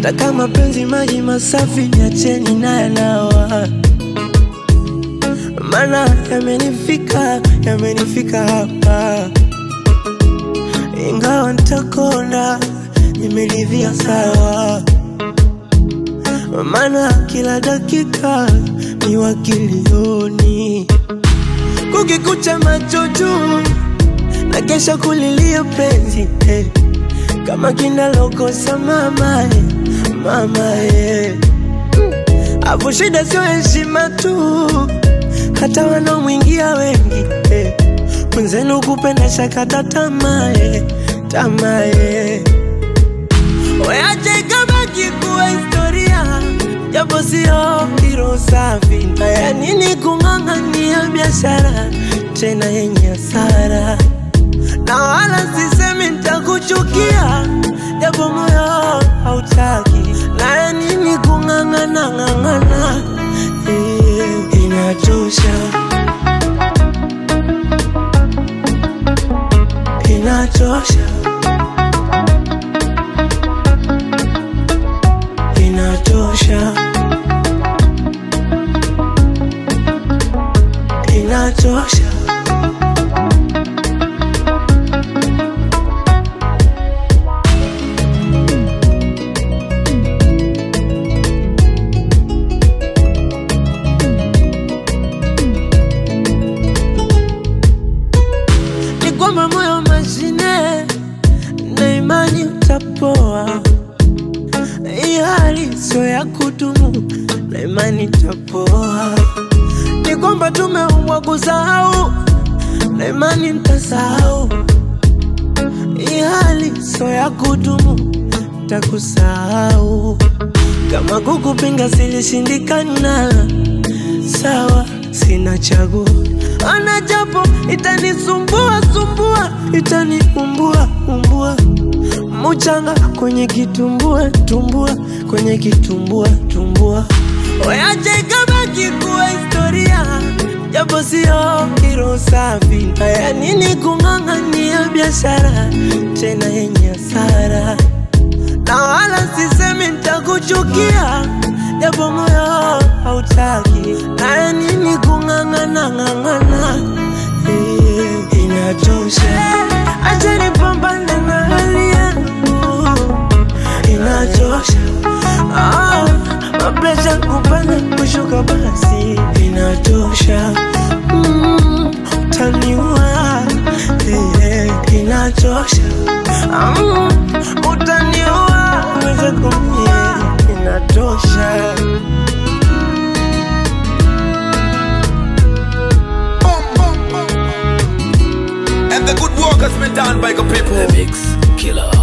na kama penzi maji masafi niacheni na yanawa. Mana yamenifika hapa, ingawa nitakona nimeridhia sawa. Mana kila dakika ni wakilioni, kukikucha macho juu na kesha kulilia penzi kama kinalokosa mama Afu shida sio heshima tu, hata wanaomwingia wengi mwenzenu kupenda shakata tamaa Weache kabaki kuwa historia, japo sio hilo safi. Haya nini kung'ang'ania biashara tena yenye hasara, na wala sisemi nitakuchukia, japo moyo hautaki. Na nini kung'ang'ana inatosha, inatosha, inatosha, inatosha. Ni kwamba moyo mashine na imani utapoa, hii hali sio ya kudumu na imani itapoa. Ni kwamba tumeumbwa kusahau na imani nitasahau, hii hali sio ya kudumu nitakusahau. Kama kukupinga silishindikana, sawa sina chaguo. Ana japo itanisumbua, itaniumbua mchanga kwenye kitumbua, kwenye kitumbua. Weache kabaki kuwa historia, japo sio hilo safi. Haya nini kung'ang'ania biashara tena yenye hasara, na wala sisemi nitakuchukia, japo moyo hautaki. Na nini kung'ang'ana inatosha. Acha nipambane na hali yangu, inatosha. Mapresha kupanda kushuka basi inatosha. Utaniua inatosha. Utaniua uweze kumie inatosha. And the good work has been done by the people. The Mix Killer.